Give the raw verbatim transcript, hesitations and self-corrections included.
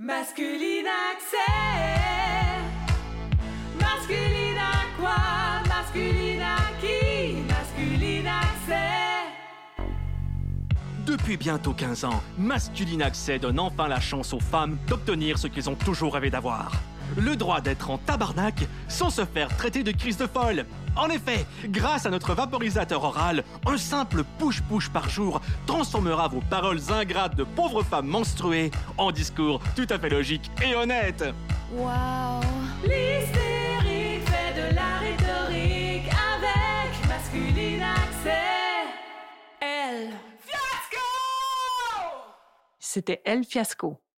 Masculine accès. Masculine à quoi? Masculine à qui? Masculine accès. Depuis bientôt quinze ans, Masculine Accès donne enfin la chance aux femmes d'obtenir ce qu'elles ont toujours rêvé d'avoir. Le droit d'être en tabarnak sans se faire traiter de crise de folle. En effet, grâce à notre vaporisateur oral, un simple push-push par jour transformera vos paroles ingrates de pauvres femmes menstruées en discours tout à fait logiques et honnêtes. Wow! L'hystérique fait de la rhétorique avec Masculine accès. Elle. Fiasco! C'était Elle Fiasco.